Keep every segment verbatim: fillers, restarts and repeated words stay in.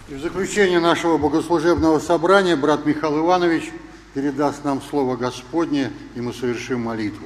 И в заключение нашего богослужебного собрания брат Михаил Иванович передаст нам Слово Господне, и мы совершим молитву.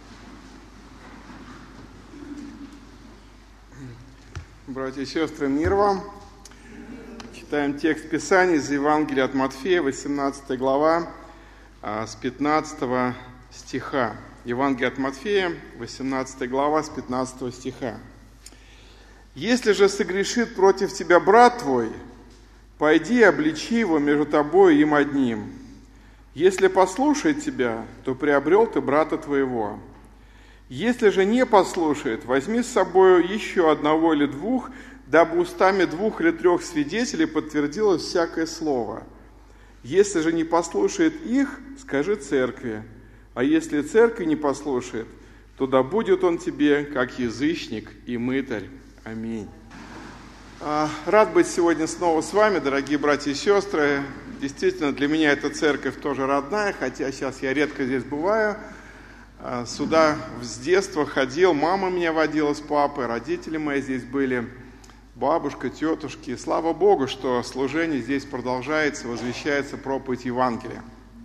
Братья и сестры, мир вам. Читаем текст Писания из Евангелия от Матфея, восемнадцатая глава, с пятнадцатого стиха. Евангелие от Матфея, восемнадцатая глава, с пятнадцатого стиха. «Если же согрешит против тебя брат твой, пойди и обличи его между тобой и им одним. Если послушает тебя, то приобрел ты брата твоего. Если же не послушает, возьми с собой еще одного или двух, дабы устами двух или трех свидетелей подтвердилось всякое слово. Если же не послушает их, скажи церкви, а если церковь не послушает, то да будет он тебе, как язычник и мытарь. Аминь». Рад быть сегодня снова с вами, дорогие братья и сестры. Действительно, для меня эта церковь тоже родная, хотя сейчас я редко здесь бываю. Сюда с детства ходил, мама меня водила с папой, родители мои здесь были, бабушка, тетушки. Слава Богу, что служение здесь продолжается, возвещается проповедь Евангелия.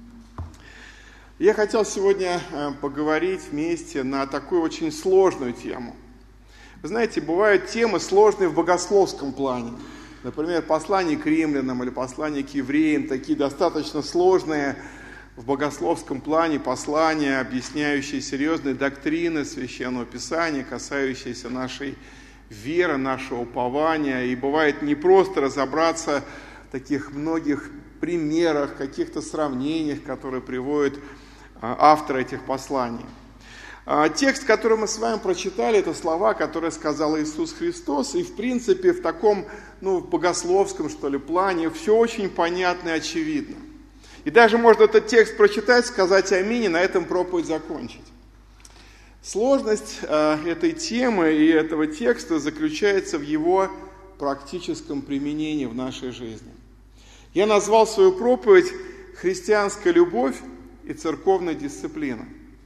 Я хотел сегодня поговорить вместе на такую очень сложную тему. Вы знаете, бывают темы сложные в богословском плане. Например, послание к римлянам или послание к евреям, такие достаточно сложные в богословском плане послания, объясняющие серьезные доктрины Священного Писания, касающиеся нашей веры, нашего упования. И бывает не просто разобраться в таких многих примерах, каких-то сравнениях, которые приводят авторы этих посланий. Текст, который мы с вами прочитали, это слова, которые сказал Иисус Христос, и в принципе в таком, ну, богословском, что ли, плане все очень понятно и очевидно. И даже можно этот текст прочитать, сказать аминь, и на этом проповедь закончить. Сложность э, этой темы и этого текста заключается в его практическом применении в нашей жизни. Я назвал свою проповедь «Христианская любовь и церковная дисциплина».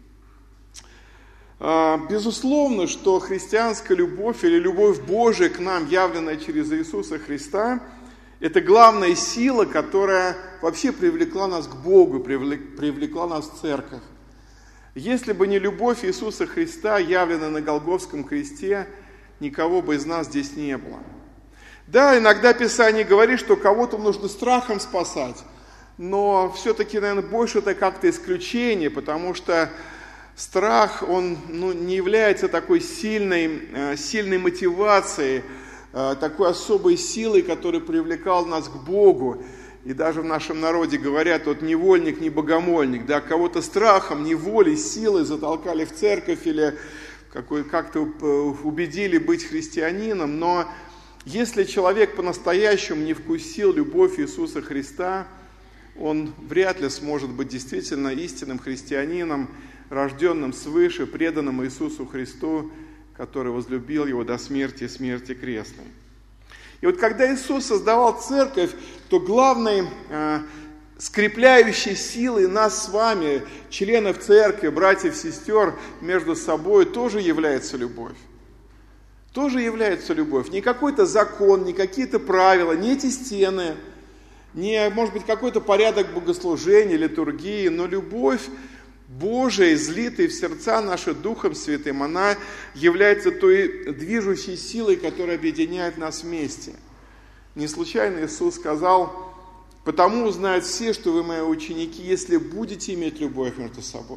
Безусловно, что христианская любовь или любовь Божия к нам, явленная через Иисуса Христа, это главная сила, которая вообще привлекла нас к Богу, привлекла нас в церковь. Если бы не любовь Иисуса Христа, явленная на Голгофском кресте, никого бы из нас здесь не было. Да, иногда Писание говорит, что кого-то нужно страхом спасать, но все-таки, наверное, больше это как-то исключение, потому что страх, он ну, не является такой сильной, сильной мотивацией, такой особой силой, которая привлекала нас к Богу. И даже в нашем народе говорят, вот невольник, не богомольник, да, кого-то страхом, неволей, силой затолкали в церковь или как-то убедили быть христианином. Но если человек по-настоящему не вкусил любовь Иисуса Христа, он вряд ли сможет быть действительно истинным христианином, рожденным свыше, преданным Иисусу Христу, который возлюбил его до смерти и смерти крестной. И вот когда Иисус создавал церковь, то главной э, скрепляющей силой нас с вами, членов церкви, братьев, сестер, между собой, тоже является любовь. Тоже является любовь. Не какой-то закон, не какие-то правила, не эти стены, не, может быть, какой-то порядок богослужения, литургии, но любовь Божия, излитая в сердца наши Духом Святым, она является той движущей силой, которая объединяет нас вместе. Не случайно Иисус сказал: «Потому узнают все, что вы мои ученики, если будете иметь любовь между собой».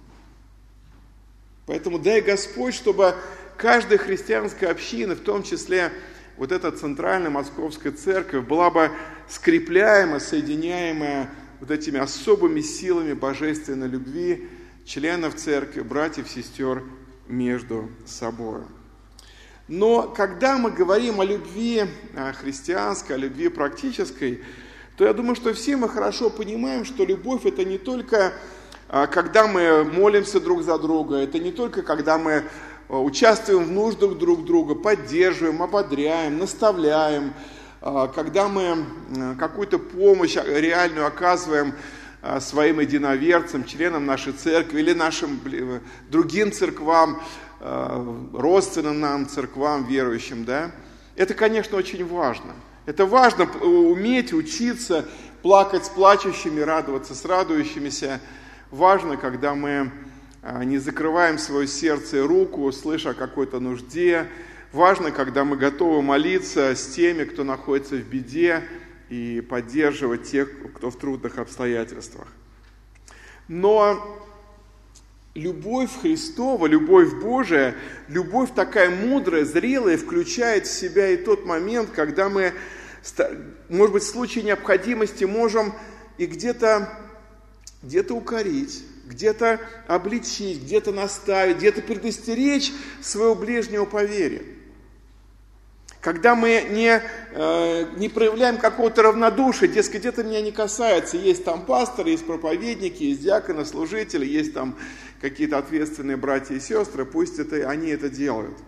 Поэтому дай Господь, чтобы каждая христианская община, в том числе вот эта центральная московская церковь, была бы скрепляема, соединяемая вот этими особыми силами божественной любви членов церкви, братьев, сестер между собой. Но когда мы говорим о любви христианской, о любви практической, то я думаю, что все мы хорошо понимаем, что любовь — это не только когда мы молимся друг за друга, это не только когда мы участвуем в нуждах друг друга, поддерживаем, ободряем, наставляем, когда мы какую-то помощь реальную оказываем своим единоверцам, членам нашей церкви или нашим другим церквам, родственным нам церквам верующим, да, это, конечно, очень важно. Это важно уметь учиться плакать с плачущими, радоваться с радующимися. Важно, когда мы не закрываем свое сердце и руку, слыша о какой-то нужде. Важно, когда мы готовы молиться с теми, кто находится в беде, и поддерживать тех, кто в трудных обстоятельствах. Но любовь Христова, любовь Божия, любовь такая мудрая, зрелая, включает в себя и тот момент, когда мы, может быть, в случае необходимости можем и где-то где-то укорить, где-то обличить, где-то наставить, где-то предостеречь своего ближнего по вере. Когда мы не, э, не проявляем какого-то равнодушия, дескать, это меня не касается, есть там пасторы, есть проповедники, есть диаконы, служители, есть там какие-то ответственные братья и сестры, пусть это, они это делают.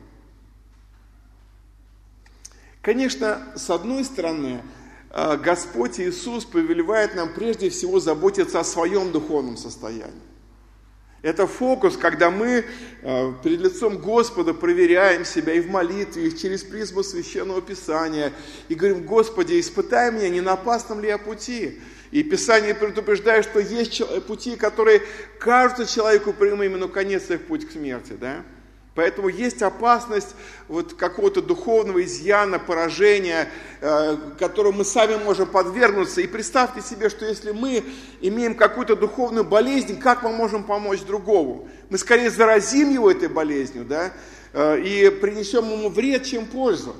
Конечно, с одной стороны, э, Господь Иисус повелевает нам прежде всего заботиться о своем духовном состоянии. Это фокус, когда мы э, перед лицом Господа проверяем себя и в молитве, и через призму Священного Писания, и говорим: Господи, испытай меня, не на опасном ли я пути. И Писание предупреждает, что есть пути, которые кажутся человеку прямыми, но конец их путь к смерти. Да? Поэтому есть опасность вот какого-то духовного изъяна, поражения, э, которому мы сами можем подвергнуться. И представьте себе, что если мы имеем какую-то духовную болезнь, как мы можем помочь другому? Мы скорее заразим его этой болезнью, да, э, и принесем ему вред, чем пользу.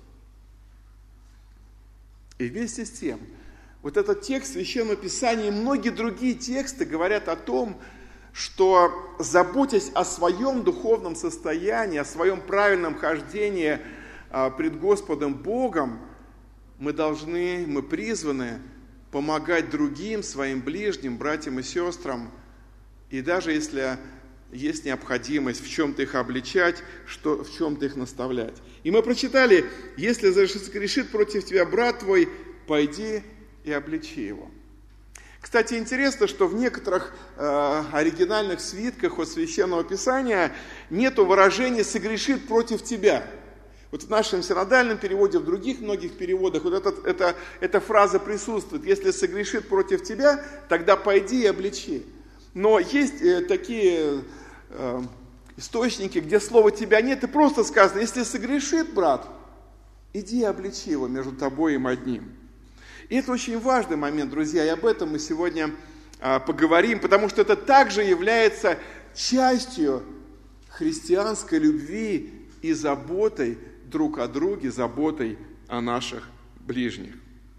И вместе с тем, вот этот текст Священного Писания и многие другие тексты говорят о том, что, заботясь о своем духовном состоянии, о своем правильном хождении пред Господом Богом, мы должны, мы призваны помогать другим, своим ближним, братьям и сестрам, и даже если есть необходимость в чем-то их обличать, что, в чем-то их наставлять. И мы прочитали: если загрешит против тебя брат твой, пойди и обличи его. Кстати, интересно, что в некоторых э, оригинальных свитках от Священного Писания нету выражения «согрешит против тебя». Вот в нашем синодальном переводе, в других многих переводах вот этот, это, эта фраза присутствует. Если согрешит против тебя, тогда пойди и обличи. Но есть э, такие э, источники, где слова «тебя» нет, и просто сказано: если согрешит брат, иди и обличи его между тобой и им одним. И это очень важный момент, друзья, и об этом мы сегодня а, поговорим, потому что это также является частью христианской любви и заботой друг о друге, заботой о наших ближних.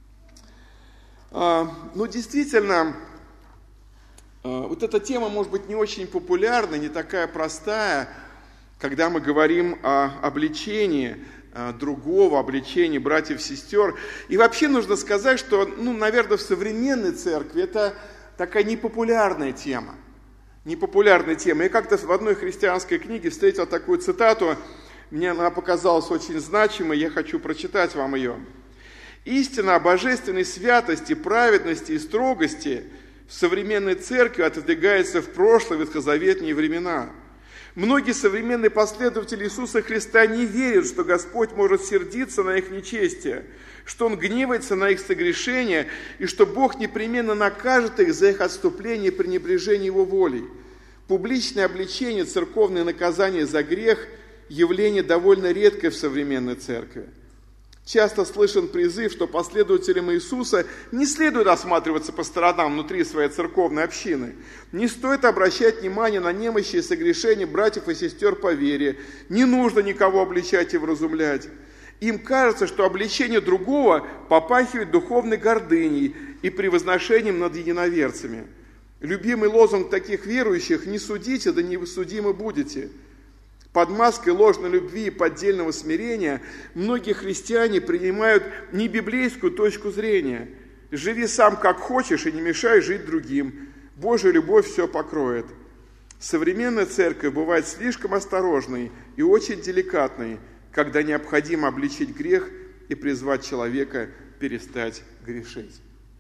А, ну, действительно, а, вот эта тема может быть не очень популярна, не такая простая, когда мы говорим о обличении другого, обличения братьев и сестер. И вообще нужно сказать, что, ну, наверное, в современной церкви это такая непопулярная тема. Непопулярная тема. Я как-то в одной христианской книге встретил такую цитату, мне она показалась очень значимой, я хочу прочитать вам ее. «Истина о божественной святости, праведности и строгости в современной церкви отодвигается в прошлые ветхозаветные времена. Многие современные последователи Иисуса Христа не верят, что Господь может сердиться на их нечестие, что Он гневается на их согрешения и что Бог непременно накажет их за их отступление и пренебрежение Его волей. Публичное обличение, церковное наказание за грех – явление довольно редкое в современной церкви. Часто слышен призыв, что последователям Иисуса не следует осматриваться по сторонам внутри своей церковной общины. Не стоит обращать внимание на немощи и согрешения братьев и сестер по вере. Не нужно никого обличать и вразумлять. Им кажется, что обличение другого попахивает духовной гордыней и превозношением над единоверцами. Любимый лозунг таких верующих: «Не судите, да не судимы будете». Под маской ложной любви и поддельного смирения многие христиане принимают небиблейскую точку зрения. Живи сам как хочешь и не мешай жить другим. Божья любовь все покроет. Современная церковь бывает слишком осторожной и очень деликатной, когда необходимо обличить грех и призвать человека перестать грешить.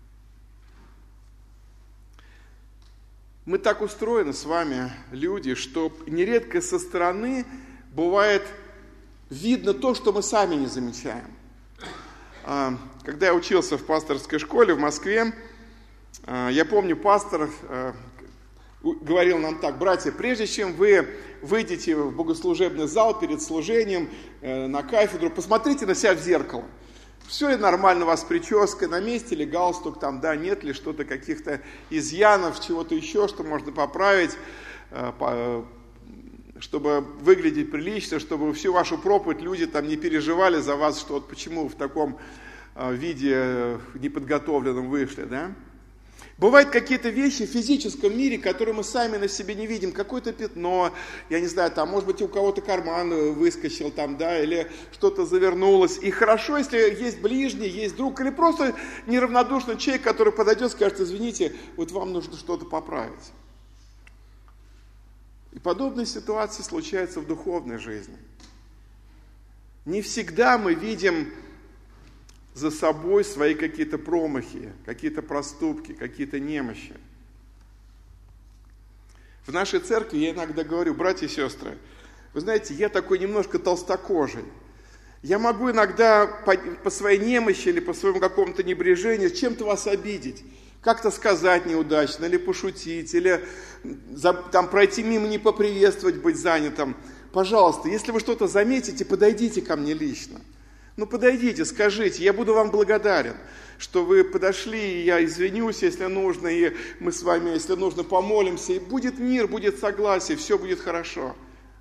Мы так устроены с вами, люди, что нередко со стороны бывает видно то, что мы сами не замечаем. Когда я учился в пасторской школе в Москве, я помню, пастор говорил нам так: братья, прежде чем вы выйдете в богослужебный зал перед служением на кафедру, посмотрите на себя в зеркало. Все ли нормально у вас с прической, на месте ли галстук, там, да, нет ли что-то, каких-то изъянов, чего-то еще, что можно поправить, чтобы выглядеть прилично, чтобы всю вашу проповедь люди там не переживали за вас, что вот почему в таком виде неподготовленном вышли, да? Бывают какие-то вещи в физическом мире, которые мы сами на себе не видим, какое-то пятно, я не знаю, там, может быть, у кого-то карман выскочил там, да, или что-то завернулось. И хорошо, если есть ближний, есть друг, или просто неравнодушный человек, который подойдет и скажет: извините, вот вам нужно что-то поправить. И подобные ситуации случаются в духовной жизни. Не всегда мы видим за собой свои какие-то промахи, какие-то проступки, какие-то немощи. В нашей церкви я иногда говорю: братья и сестры, вы знаете, я такой немножко толстокожий. Я могу иногда по, по своей немощи или по своему какому-то небрежению чем-то вас обидеть. Как-то сказать неудачно, или пошутить, или за, там, пройти мимо, не поприветствовать, быть занятым. Пожалуйста, если вы что-то заметите, подойдите ко мне лично. Ну, подойдите, скажите, я буду вам благодарен, что вы подошли, и я извинюсь, если нужно, и мы с вами, если нужно, помолимся, и будет мир, будет согласие, все будет хорошо.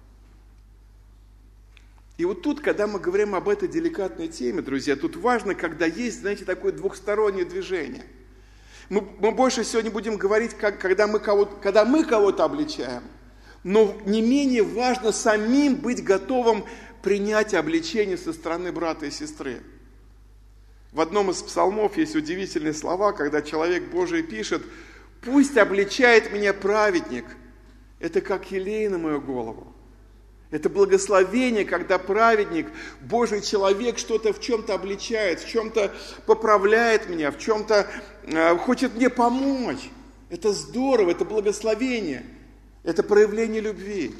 И вот тут, когда мы говорим об этой деликатной теме, друзья, тут важно, когда есть, знаете, такое двухстороннее движение. Мы, мы больше сегодня будем говорить, как, когда, мы кого-то, когда мы кого-то обличаем, но не менее важно самим быть готовым принять обличение со стороны брата и сестры. В одном из псалмов есть удивительные слова, когда человек Божий пишет: «Пусть обличает меня праведник, это как елей на мою голову». Это благословение, когда праведник, Божий человек, что-то в чем-то обличает, в чем-то поправляет меня, в чем-то э, хочет мне помочь. Это здорово, это благословение, это проявление любви.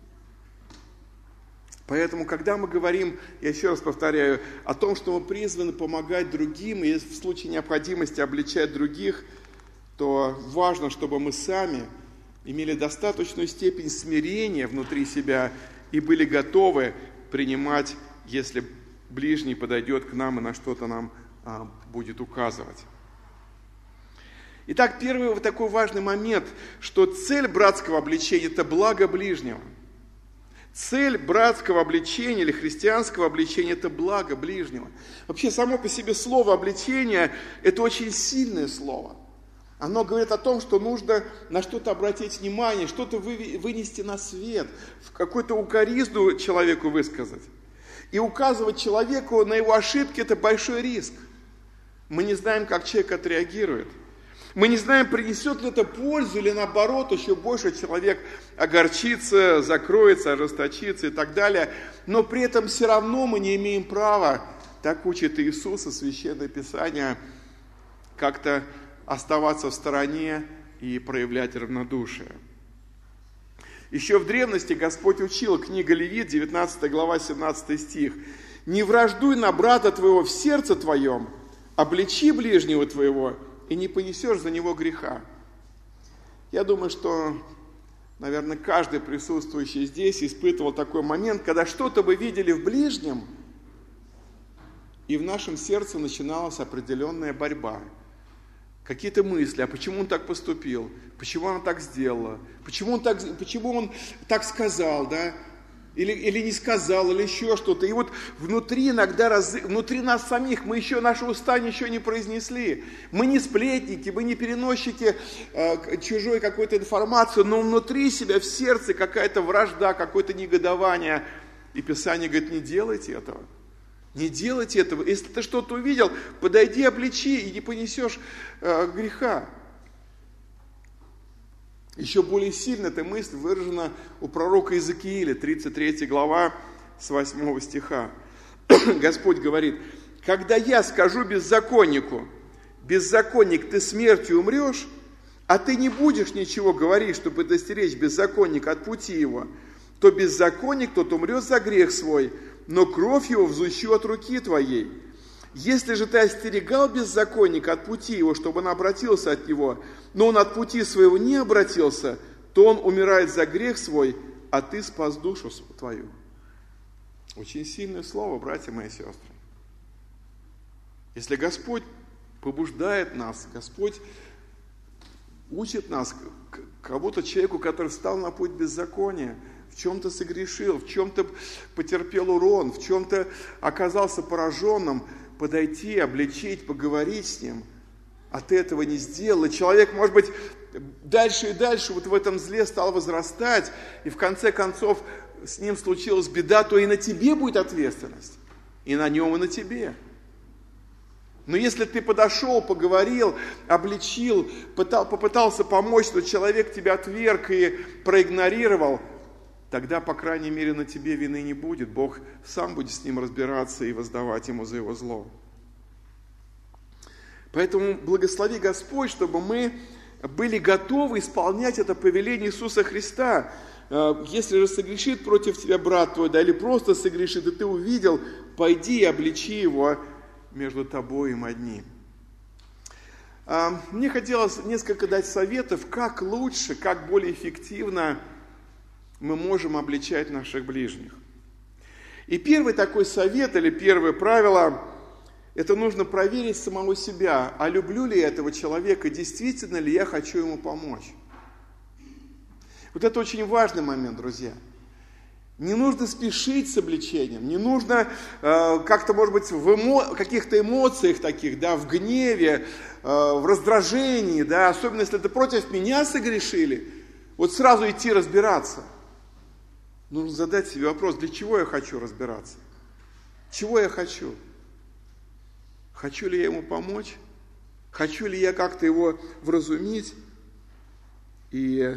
Поэтому, когда мы говорим, я еще раз повторяю, о том, что мы призваны помогать другим, и в случае необходимости обличать других, то важно, чтобы мы сами имели достаточную степень смирения внутри себя и были готовы принимать, если ближний подойдет к нам и на что-то нам а, будет указывать. Итак, первый вот такой важный момент, что цель братского обличения – это благо ближнего. Цель братского обличения или христианского обличения – это благо ближнего. Вообще, само по себе слово обличение – это очень сильное слово. Оно говорит о том, что нужно на что-то обратить внимание, что-то вынести на свет, в какую-то укоризну человеку высказать. И указывать человеку на его ошибки – это большой риск. Мы не знаем, как человек отреагирует. Мы не знаем, принесет ли это пользу, или наоборот, еще больше человек огорчится, закроется, ожесточится и так далее. Но при этом все равно мы не имеем права, так учит Иисус и Священное Писание, как-то оставаться в стороне и проявлять равнодушие. Еще в древности Господь учил, книга Левит, девятнадцатая глава, семнадцатый стих: «Не враждуй на брата твоего в сердце твоем, обличи ближнего твоего, и не понесешь за него греха». Я думаю, что, наверное, каждый присутствующий здесь испытывал такой момент, когда что-то вы видели в ближнем, и в нашем сердце начиналась определенная борьба. Какие-то мысли: а почему он так поступил? Почему она так сделала? Почему он так, почему он так сказал, да? Или, или не сказал, или еще что-то. И вот внутри иногда, раз, внутри нас самих, мы еще, наши уста ничего не произнесли. Мы не сплетники, мы не переносчики э, чужой какой-то информации, но внутри себя, в сердце какая-то вражда, какое-то негодование. И Писание говорит: не делайте этого. Не делайте этого. Если ты что-то увидел, подойди, обличи, и не понесешь э, греха. Еще более сильно эта мысль выражена у пророка Иезекииля, тридцать третья глава, с восьмого стиха. Господь говорит: «Когда я скажу беззаконнику: беззаконник, ты смертью умрешь, а ты не будешь ничего говорить, чтобы предостеречь беззаконника от пути его, то беззаконник тот умрет за грех свой, но кровь его взыщу от руки твоей. Если же ты остерегал беззаконника от пути его, чтобы он обратился от него, но он от пути своего не обратился, то он умирает за грех свой, а ты спас душу твою». Очень сильное слово, братья мои и сестры. Если Господь побуждает нас, Господь учит нас, кого-то человеку, который встал на путь беззакония, в чем-то согрешил, в чем-то потерпел урон, в чем-то оказался пораженным, подойти, обличить, поговорить с ним, а ты этого не сделал. И человек, может быть, дальше и дальше вот в этом зле стал возрастать, и в конце концов с ним случилась беда, то и на тебе будет ответственность, и на нем, и на тебе. Но если ты подошел, поговорил, обличил, пытал, попытался помочь, но человек тебя отверг и проигнорировал, тогда, по крайней мере, на тебе вины не будет. Бог сам будет с ним разбираться и воздавать ему за его зло. Поэтому благослови Господь, чтобы мы были готовы исполнять это повеление Иисуса Христа. Если же согрешит против тебя брат твой, да или просто согрешит, и ты увидел, пойди и обличи его между тобой и им одним. Мне хотелось несколько дать советов, как лучше, как более эффективно мы можем обличать наших ближних. И первый такой совет, или первое правило, это нужно проверить самого себя, а люблю ли я этого человека, действительно ли я хочу ему помочь. Вот это очень важный момент, друзья. Не нужно спешить с обличением, не нужно э, как-то, может быть, в эмо... каких-то эмоциях таких, да, в гневе, э, в раздражении, да, особенно если это против меня согрешили, вот сразу идти разбираться. Нужно задать себе вопрос, для чего я хочу разбираться? Чего я хочу? Хочу ли я ему помочь? Хочу ли я как-то его вразумить? И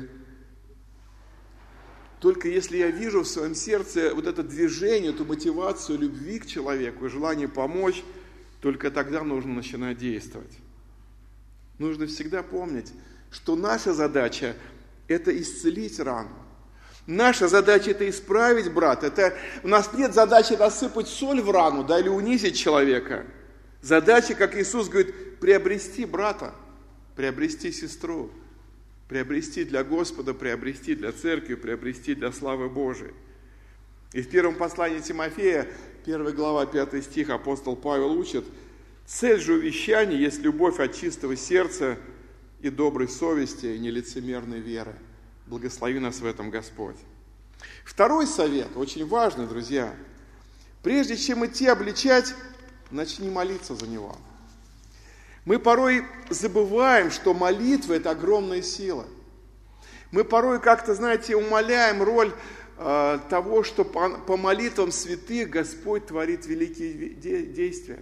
только если я вижу в своем сердце вот это движение, эту мотивацию любви к человеку, желание помочь, только тогда нужно начинать действовать. Нужно всегда помнить, что наша задача – это исцелить рану. Наша задача – это исправить брата. Это, у нас нет задачи насыпать соль в рану, да, или унизить человека. Задача, как Иисус говорит, приобрести брата, приобрести сестру, приобрести для Господа, приобрести для церкви, приобрести для славы Божией. И в первом послании Тимофея, первая глава, пятый стих, апостол Павел учит: «Цель же увещания есть любовь от чистого сердца и доброй совести, и нелицемерной веры». Благослови нас в этом Господь. Второй совет, очень важный, друзья. Прежде чем идти обличать, начни молиться за него. Мы порой забываем, что молитва – это огромная сила. Мы порой как-то, знаете, умаляем роль э, того, что по, по молитвам святых Господь творит великие де- действия.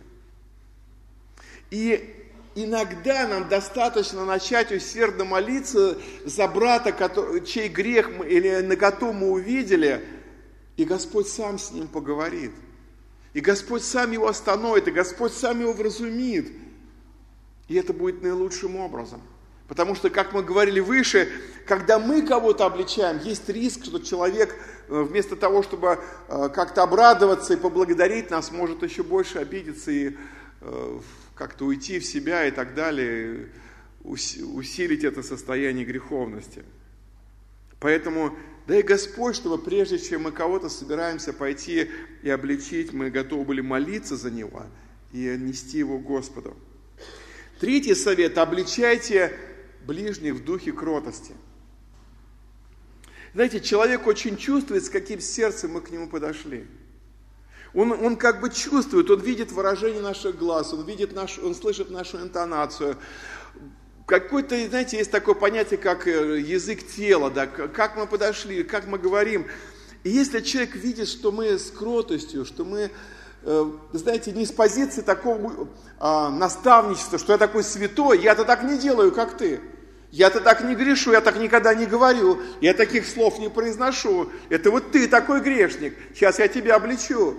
И иногда нам достаточно начать усердно молиться за брата, который, чей грех мы, или наготу мы увидели, и Господь сам с ним поговорит. И Господь сам его остановит, и Господь сам его вразумит. И это будет наилучшим образом. Потому что, как мы говорили выше, когда мы кого-то обличаем, есть риск, что человек вместо того, чтобы как-то обрадоваться и поблагодарить нас, может еще больше обидеться и как-то уйти в себя и так далее, усилить это состояние греховности. Поэтому дай Господь, чтобы прежде чем мы кого-то собираемся пойти и обличить, мы готовы были молиться за него и нести его Господу. Третий совет – обличайте ближних в духе кротости. Знаете, человек очень чувствует, с каким сердцем мы к нему подошли. Он, он как бы чувствует, он видит выражение наших глаз, он видит наш, он слышит нашу интонацию. Какой-то, знаете, есть такое понятие, как язык тела, да, как мы подошли, как мы говорим. И если человек видит, что мы с кротостью, что мы, знаете, не с позиции такого а, наставничества, что я такой святой, я-то так не делаю, как ты. Я-то так не грешу, я так никогда не говорю, я таких слов не произношу. Это вот ты такой грешник, сейчас я тебя обличу.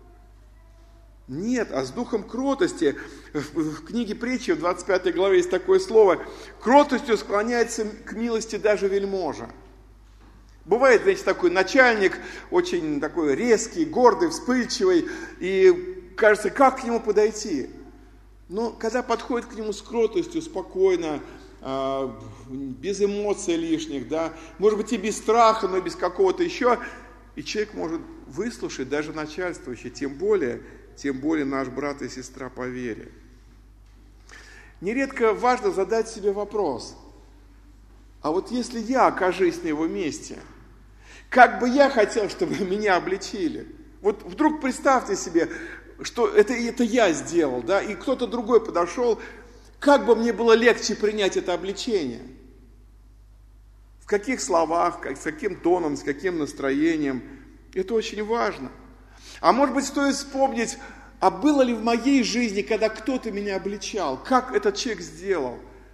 Нет, а с духом кротости, в книге Притчи, в двадцать пятой главе есть такое слово: кротостью склоняется к милости даже вельможа. Бывает, знаете, такой начальник, очень такой резкий, гордый, вспыльчивый, и кажется, как к нему подойти? Но когда подходит к нему с кротостью, спокойно, без эмоций лишних, да, может быть и без страха, но и без какого-то еще, и человек может выслушать даже начальствующий, тем более, тем более наш брат и сестра по вере. Нередко важно задать себе вопрос, а вот если я окажусь на его месте, как бы я хотел, чтобы меня обличили? Вот вдруг представьте себе, что это, это я сделал, да, и кто-то другой подошел, как бы мне было легче принять это обличение? В каких словах, с каким тоном, с каким настроением? Это очень важно. А может быть, стоит вспомнить, а было ли в моей жизни, когда кто-то меня обличал? Как этот человек сделал?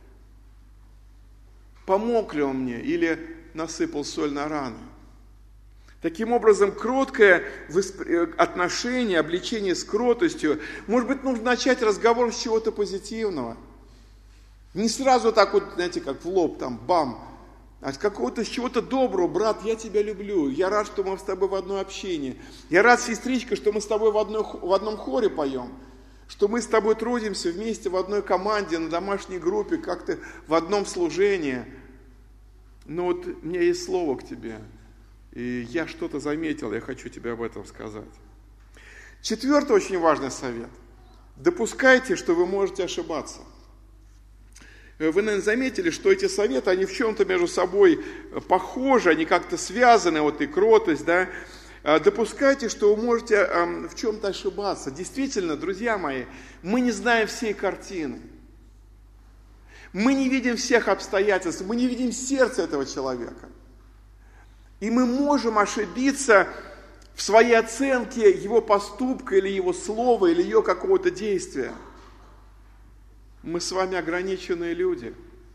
Помог ли он мне или насыпал соль на раны? Таким образом, кроткое отношение, обличение с кротостью, может быть, нужно начать разговор с чего-то позитивного. Не сразу так вот, знаете, как в лоб, там, бам, а с какого-то, с чего-то доброго: брат, я тебя люблю, я рад, что мы с тобой в одной общине, я рад, сестричка, что мы с тобой в, одной, в одном хоре поем, что мы с тобой трудимся вместе в одной команде, на домашней группе, как-то в одном служении. Но вот у меня есть слово к тебе, и я что-то заметил, я хочу тебе об этом сказать. Четвертый очень важный совет. Допускайте, что вы можете ошибаться. Вы, наверное, заметили, что эти советы, они в чем-то между собой похожи, они как-то связаны, вот и кротость, да. Допускайте, что вы можете в чем-то ошибаться. Действительно, друзья мои, мы не знаем всей картины. Мы не видим всех обстоятельств, мы не видим сердца этого человека. И мы можем ошибиться в своей оценке его поступка, или его слова, или ее какого-то действия. Мы с вами ограниченные люди.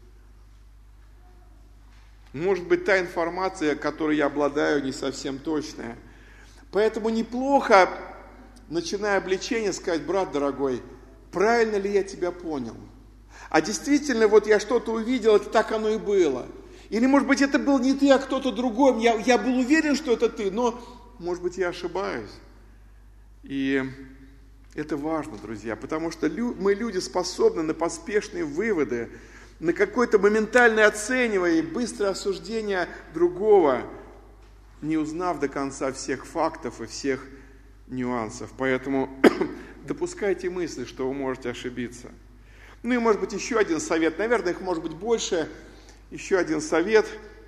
Может быть, та информация, которой я обладаю, не совсем точная. Поэтому неплохо, начиная обличение, сказать: брат дорогой, правильно ли я тебя понял? А действительно, вот я что-то увидел, это так оно и было. Или, может быть, это был не ты, а кто-то другой. Я, я был уверен, что это ты, но, может быть, я ошибаюсь. И это важно, друзья, потому что мы, люди, способны на поспешные выводы, на какое-то моментальное оценивание и быстрое осуждение другого, не узнав до конца всех фактов и всех нюансов. Поэтому допускайте мысли, что вы можете ошибиться. Ну и, может быть, еще один совет. Наверное, их может быть больше. Еще один совет,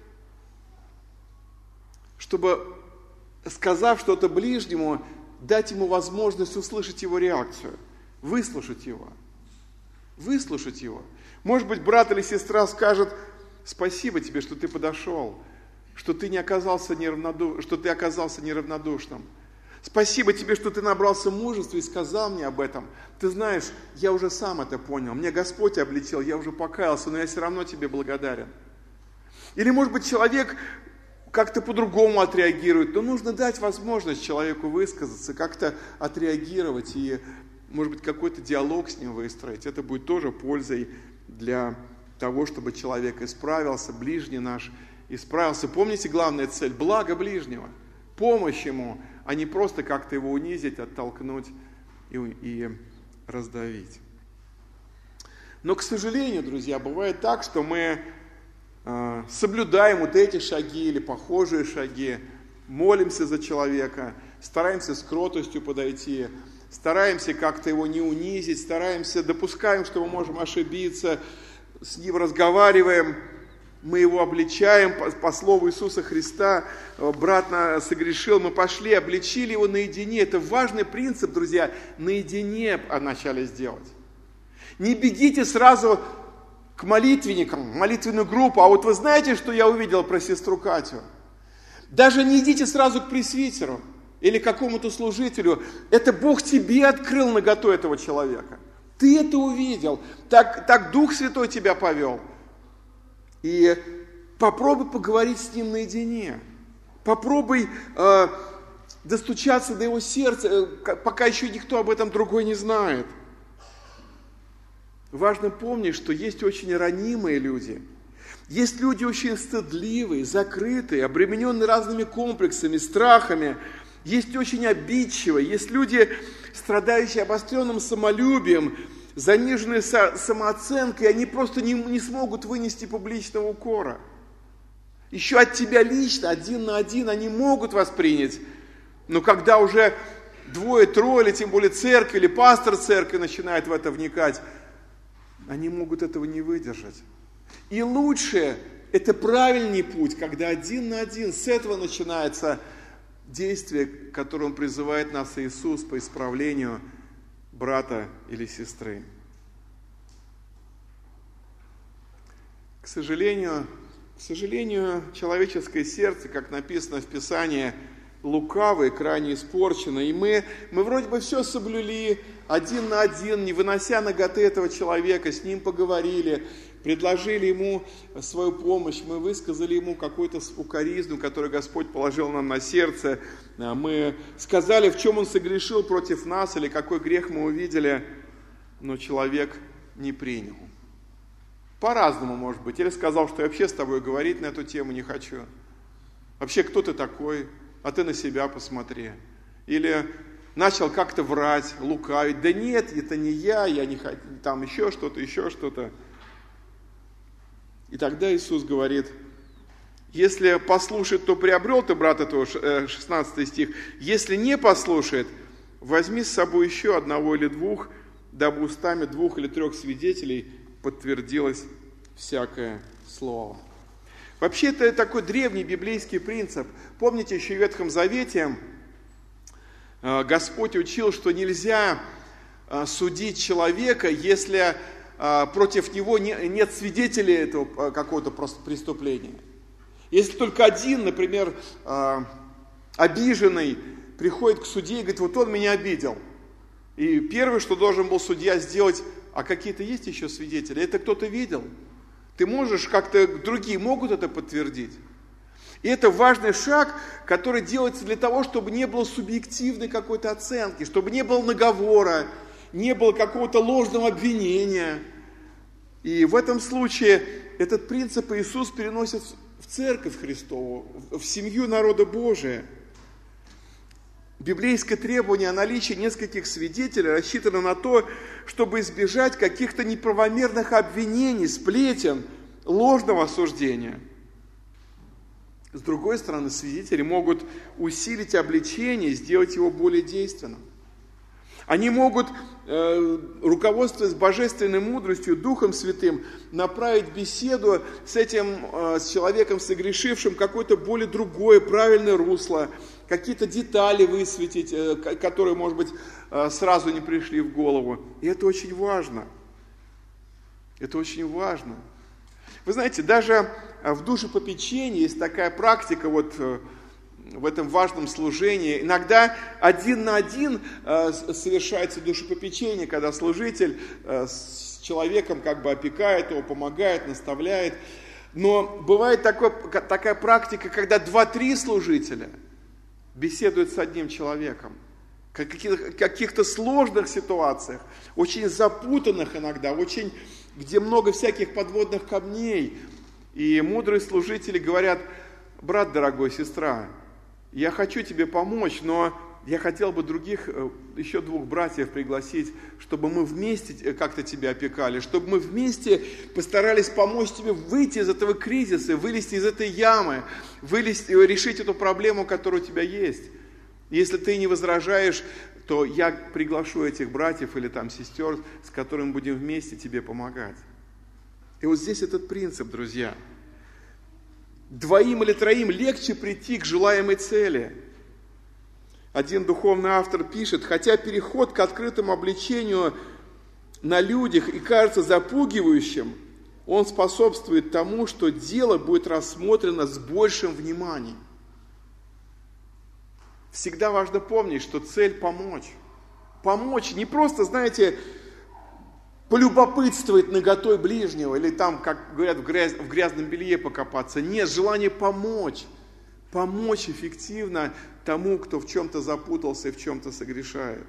чтобы, сказав что-то ближнему, дать ему возможность услышать его реакцию, выслушать его, выслушать его. Может быть, брат или сестра скажет: спасибо тебе, что ты подошел, что ты не оказался неравноду... что ты оказался неравнодушным. Спасибо тебе, что ты набрался мужества и сказал мне об этом. Ты знаешь, я уже сам это понял, мне Господь облетел, я уже покаялся, но я все равно тебе благодарен. Или, может быть, человек как-то по-другому отреагирует, но нужно дать возможность человеку высказаться, как-то отреагировать и, может быть, какой-то диалог с ним выстроить. Это будет тоже пользой для того, чтобы человек исправился, ближний наш исправился. Помните, главная цель – благо ближнего, помощь ему, а не просто как-то его унизить, оттолкнуть и, и раздавить. Но, к сожалению, друзья, бывает так, что мы э, соблюдаем вот эти шаги или похожие шаги, молимся за человека, стараемся с кротостью подойти, стараемся как-то его не унизить, стараемся, допускаем, что мы можем ошибиться, с ним разговариваем, мы его обличаем по, по слову Иисуса Христа. Брат согрешил, мы пошли, обличили его наедине. Это важный принцип, друзья, наедине начали сделать. Не бегите сразу к молитвенникам, в молитвенную группу. А вот вы знаете, что я увидел про сестру Катю? Даже не идите сразу к пресвитеру или к какому-то служителю. Это Бог тебе открыл наготу этого человека. Ты это увидел. Так, так Дух Святой тебя повел. И попробуй поговорить с ним наедине. Попробуй э, достучаться до его сердца, э, пока еще никто об этом другой не знает. Важно помнить, что есть очень ранимые люди. Есть люди очень стыдливые, закрытые, обремененные разными комплексами, страхами. есть очень обидчивые, есть люди, страдающие обостренным самолюбием, заниженной самооценкой, они просто не, не смогут вынести публичного укора. Еще от тебя лично, один на один, они могут воспринять, но когда уже двое, трое, или тем более церковь, или пастор церкви начинает в это вникать, они могут этого не выдержать. И лучше, это правильный путь, когда один на один, с этого начинается действие, которым призывает нас Иисус по исправлению брата или сестры. К сожалению, к сожалению, человеческое сердце, как написано в Писании, лукавое, крайне испорчено. И мы, мы вроде бы все соблюли один на один, не вынося наготы этого человека, с ним поговорили, предложили ему свою помощь, мы высказали ему какую-то укоризну, которую Господь положил нам на сердце, мы сказали, в чем он согрешил против нас, или какой грех мы увидели, но человек не принял. По-разному, может быть. Или сказал, что я вообще с тобой говорить на эту тему не хочу. Вообще, кто ты такой? А ты на себя посмотри. Или начал как-то врать, лукавить. Да нет, это не я, я не хочу. Там еще что-то, еще что-то. И тогда Иисус говорит, если послушает, то приобрел ты брата твоего, шестнадцатый стих. Если не послушает, возьми с собой еще одного или двух, дабы устами двух или трех свидетелей подтвердилось всякое слово. Вообще, это такой древний библейский принцип. Помните, еще в Ветхом Завете Господь учил, что нельзя судить человека, если против него нет свидетелей этого какого-то преступления. Если только один, например, обиженный приходит к судье и говорит, вот он меня обидел. И первое, что должен был судья сделать, а какие-то есть еще свидетели? Это кто-то видел? Ты можешь как-то, другие могут это подтвердить. И это важный шаг, который делается для того, чтобы не было субъективной какой-то оценки, чтобы не было наговора, не было какого-то ложного обвинения. И в этом случае этот принцип Иисус переносит в церковь Христову, в семью народа Божия. Библейское требование о наличии нескольких свидетелей рассчитано на то, чтобы избежать каких-то неправомерных обвинений, сплетен, ложного осуждения. С другой стороны, свидетели могут усилить обличение и сделать его более действенным. Они могут, э, руководствуясь божественной мудростью, Духом Святым, направить беседу с этим э, с человеком согрешившим какое-то более другое, правильное русло, какие-то детали высветить, э, которые, может быть, э, сразу не пришли в голову. И это очень важно. Это очень важно. Вы знаете, даже в душепопечении есть такая практика, вот э, в этом важном служении. Иногда один на один э, совершается душепопечение, когда служитель э, с человеком как бы опекает его, помогает, наставляет. Но бывает такое, такая практика, когда два-три служителя беседуют с одним человеком. В каких-то, каких-то сложных ситуациях, очень запутанных иногда, очень, где много всяких подводных камней. И мудрые служители говорят, брат дорогой, сестра, я хочу тебе помочь, но я хотел бы других, еще двух братьев пригласить, чтобы мы вместе как-то тебя опекали, чтобы мы вместе постарались помочь тебе выйти из этого кризиса, вылезти из этой ямы, вылезти, решить эту проблему, которая у тебя есть. Если ты не возражаешь, то я приглашу этих братьев или там сестер, с которыми будем вместе тебе помогать. И вот здесь этот принцип, друзья. Двоим или троим легче прийти к желаемой цели. Один духовный автор пишет, хотя переход к открытому обличению на людях и кажется запугивающим, он способствует тому, что дело будет рассмотрено с большим вниманием. Всегда важно помнить, что цель помочь. Помочь, не просто, знаете, полюбопытствовать наготой ближнего, или там, как говорят, в, грязь, в грязном белье покопаться. Нет, желание помочь. Помочь эффективно тому, кто в чем-то запутался и в чем-то согрешает.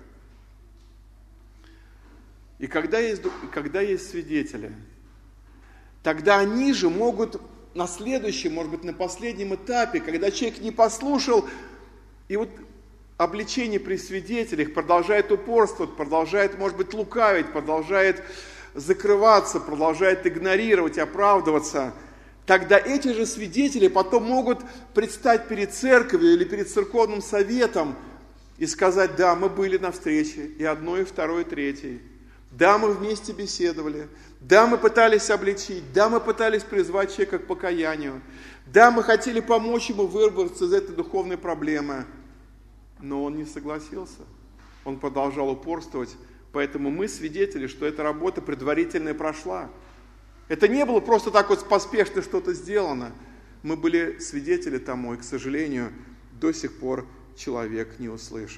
И когда есть, когда есть свидетели, тогда они же могут на следующем, может быть, на последнем этапе, когда человек не послушал, и вот обличение при свидетелях, продолжает упорствовать, продолжает, может быть, лукавить, продолжает закрываться, продолжает игнорировать, оправдываться, тогда эти же свидетели потом могут предстать перед церковью или перед церковным советом и сказать: да, мы были на встрече, и одной, и второй, и третьей. Да, мы вместе беседовали. Да, мы пытались обличить. Да, мы пытались призвать человека к покаянию. Да, мы хотели помочь ему вырваться из этой духовной проблемы. Но он не согласился. Он продолжал упорствовать. Поэтому мы свидетели, что эта работа предварительная прошла. Это не было просто так вот поспешно что-то сделано. Мы были свидетели тому, и, к сожалению, до сих пор человек не услышал.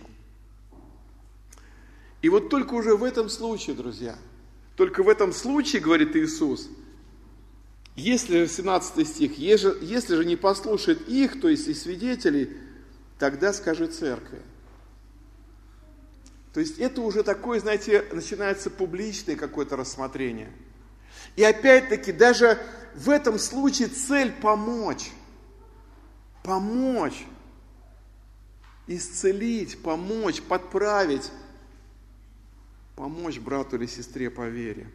И вот только уже в этом случае, друзья, только в этом случае, говорит Иисус, если же, семнадцатый стих, если же не послушает их, то есть и свидетелей, тогда скажи церкви. То есть это уже такое, знаете, начинается публичное какое-то рассмотрение. И опять-таки даже в этом случае цель помочь. Помочь. Исцелить, помочь, подправить. Помочь брату или сестре по вере.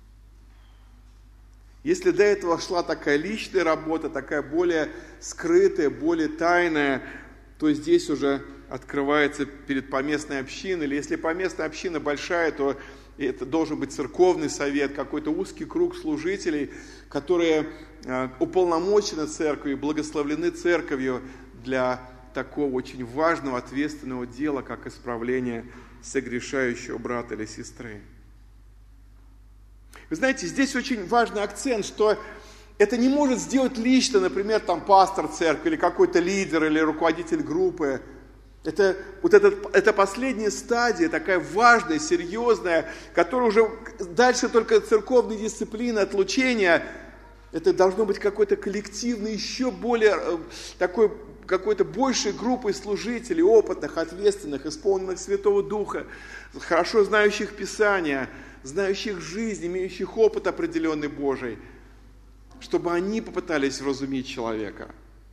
Если до этого шла такая личная работа, такая более скрытая, более тайная, то здесь уже открывается перед поместной общиной. Или если поместная община большая, то это должен быть церковный совет, какой-то узкий круг служителей, которые уполномочены церковью, благословлены церковью для такого очень важного, ответственного дела, как исправление согрешающего брата или сестры. Вы знаете, здесь очень важный акцент, что это не может сделать лично, например, там пастор церкви, или какой-то лидер, или руководитель группы. Это, вот это, это последняя стадия, такая важная, серьезная, которая уже дальше только церковной дисциплины, отлучения. Это должно быть какой-то коллективный, еще более такой, какой-то большей группой служителей, опытных, ответственных, исполненных Святого Духа, хорошо знающих Писания, знающих жизнь, имеющих опыт определенный Божий, чтобы они попытались вразумить человека.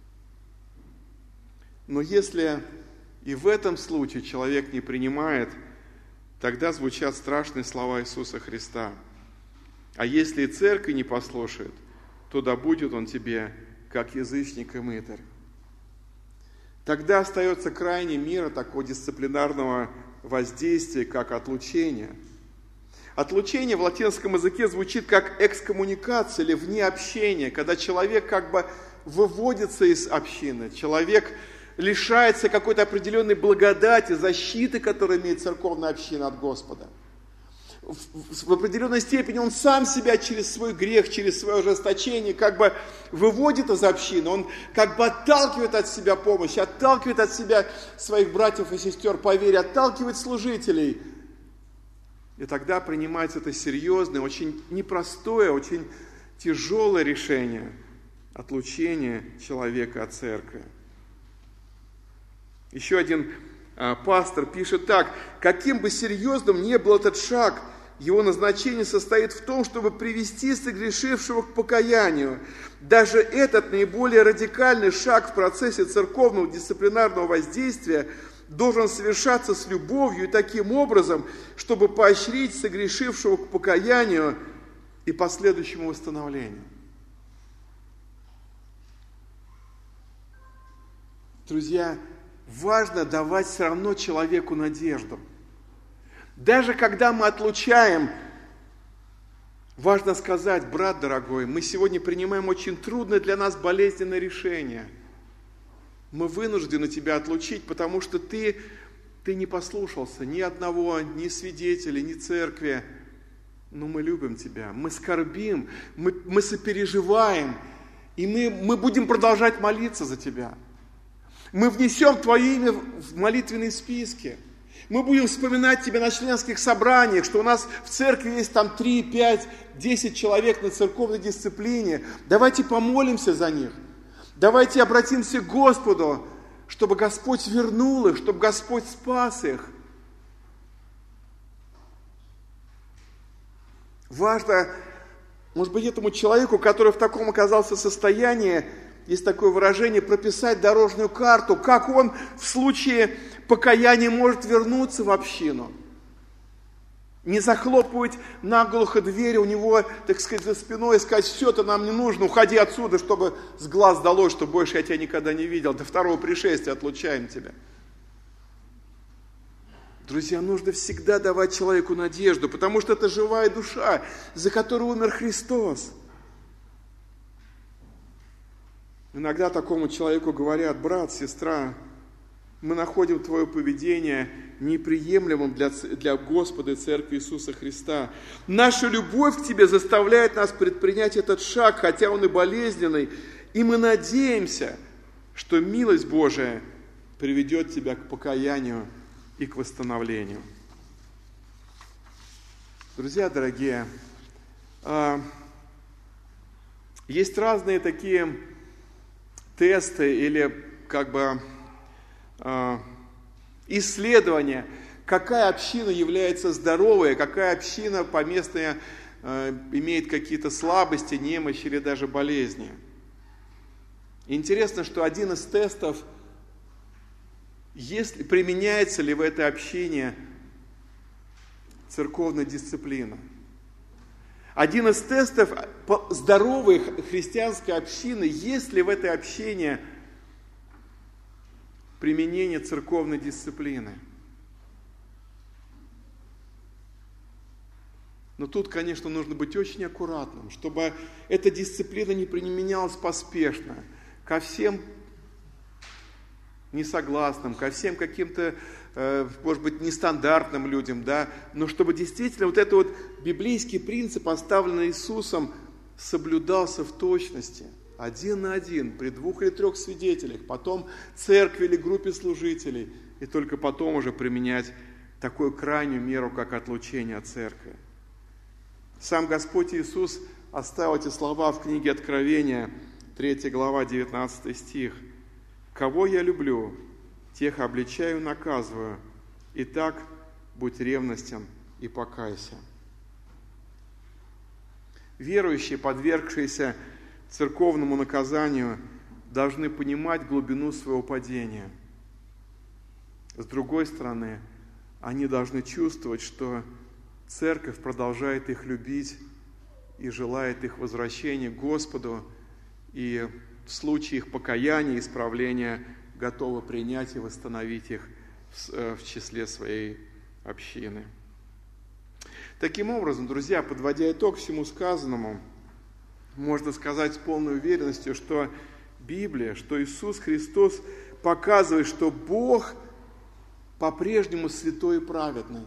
Но если и в этом случае человек не принимает, тогда звучат страшные слова Иисуса Христа. А если и церковь не послушает, то да будет он тебе, как язычник и мытарь. Тогда остается крайняя мера такого дисциплинарного воздействия, как отлучение. Отлучение в латинском языке звучит как экскоммуникация или вне общения, когда человек как бы выводится из общины, человек лишается какой-то определенной благодати, защиты, которую имеет церковная община от Господа. В, в определенной степени он сам себя через свой грех, через свое ожесточение как бы выводит из общины, он как бы отталкивает от себя помощь, отталкивает от себя своих братьев и сестер по вере, отталкивает служителей. И тогда принимается это серьезное, очень непростое, очень тяжелое решение отлучения человека от церкви. Еще один а, пастор пишет так: каким бы серьезным ни был этот шаг, его назначение состоит в том, чтобы привести согрешившего к покаянию. Даже этот наиболее радикальный шаг в процессе церковного дисциплинарного воздействия должен совершаться с любовью и таким образом, чтобы поощрить согрешившего к покаянию и последующему восстановлению. Друзья, важно давать все равно человеку надежду. Даже когда мы отлучаем, важно сказать: брат дорогой, мы сегодня принимаем очень трудное для нас болезненное решение. Мы вынуждены тебя отлучить, потому что ты, ты не послушался ни одного, ни свидетелей, ни церкви. Но мы любим тебя, мы скорбим, мы, мы сопереживаем, и мы, мы будем продолжать молиться за тебя. Мы внесем твое имя в молитвенные списки. Мы будем вспоминать тебя на членских собраниях, что у нас в церкви есть там три, пять, десять человек на церковной дисциплине. Давайте помолимся за них. Давайте обратимся к Господу, чтобы Господь вернул их, чтобы Господь спас их. Важно, может быть, этому человеку, который в таком оказался состоянии, есть такое выражение, прописать дорожную карту, как он в случае покаяния может вернуться в общину. Не захлопывать наглухо двери у него, так сказать, за спиной и сказать: все, это нам не нужно, уходи отсюда, чтобы с глаз долой, чтобы больше я тебя никогда не видел, до второго пришествия отлучаем тебя. Друзья, нужно всегда давать человеку надежду, потому что это живая душа, за которую умер Христос. Иногда такому человеку говорят: брат, сестра, мы находим твое поведение неприемлемым для, для Господа и Церкви Иисуса Христа. Наша любовь к тебе заставляет нас предпринять этот шаг, хотя он и болезненный, и мы надеемся, что милость Божия приведет тебя к покаянию и к восстановлению. Друзья дорогие, есть разные такие тесты или как бы исследования, какая община является здоровой, какая община поместная имеет какие-то слабости, немощи или даже болезни. Интересно, что один из тестов, если, применяется ли в этой общине церковная дисциплина. Один из тестов здоровой христианской общины, есть ли в этой общине применение церковной дисциплины. Но тут, конечно, нужно быть очень аккуратным, чтобы эта дисциплина не применялась поспешно ко всем несогласным, ко всем каким-то, может быть, нестандартным людям, да, но чтобы действительно вот этот вот библейский принцип, оставленный Иисусом, соблюдался в точности. Один на один, при двух или трех свидетелях, потом церкви или группе служителей, и только потом уже применять такую крайнюю меру, как отлучение от церкви. Сам Господь Иисус оставил эти слова в книге Откровения, третья глава, девятнадцатый стих. «Кого я люблю, тех обличаю и наказываю. Итак, будь ревностен и покайся». Верующие, подвергшиеся церковному наказанию, должны понимать глубину своего падения. С другой стороны, они должны чувствовать, что церковь продолжает их любить и желает их возвращения к Господу, и в случае их покаяния и исправления готова принять и восстановить их в, в числе своей общины. Таким образом, друзья, подводя итог всему сказанному, можно сказать с полной уверенностью, что Библия, что Иисус Христос показывает, что Бог по-прежнему святой и праведный.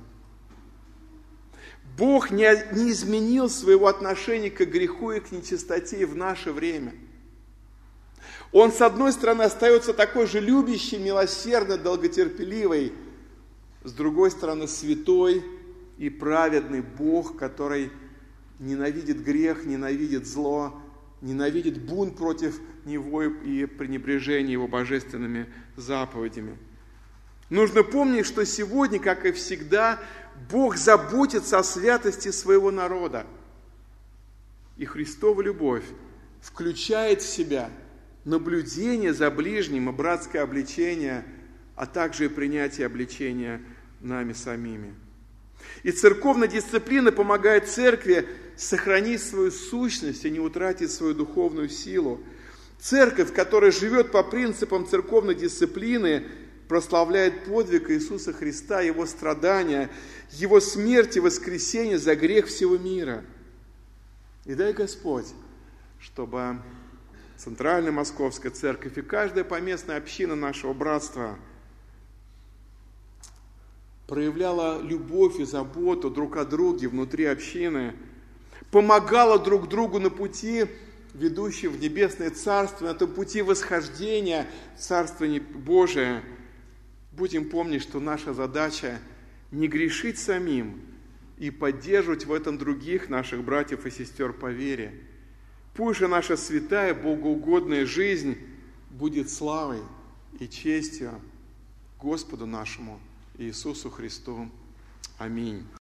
Бог не, не изменил своего отношения к греху и к нечистоте в наше время. Он, с одной стороны, остается такой же любящий, милосердный, долготерпеливый, с другой стороны, святой и праведный Бог, который ненавидит грех, ненавидит зло, ненавидит бунт против Него и пренебрежение Его божественными заповедями. Нужно помнить, что сегодня, как и всегда, Бог заботится о святости своего народа. И Христова любовь включает в себя наблюдение за ближним и братское обличение, а также и принятие обличения нами самими. И церковная дисциплина помогает церкви сохранить свою сущность и не утратить свою духовную силу. Церковь, которая живет по принципам церковной дисциплины, прославляет подвиг Иисуса Христа, Его страдания, Его смерть и воскресение за грех всего мира. И дай Господь, чтобы Центральная Московская Церковь и каждая поместная община нашего братства проявляла любовь и заботу друг о друге внутри общины, помогала друг другу на пути, ведущем в небесное царство, на этом пути восхождения в Царство Божие. Будем помнить, что наша задача не грешить самим и поддерживать в этом других наших братьев и сестер по вере. Пусть же наша святая, богоугодная жизнь будет славой и честью Господу нашему Иисусу Христу. Аминь.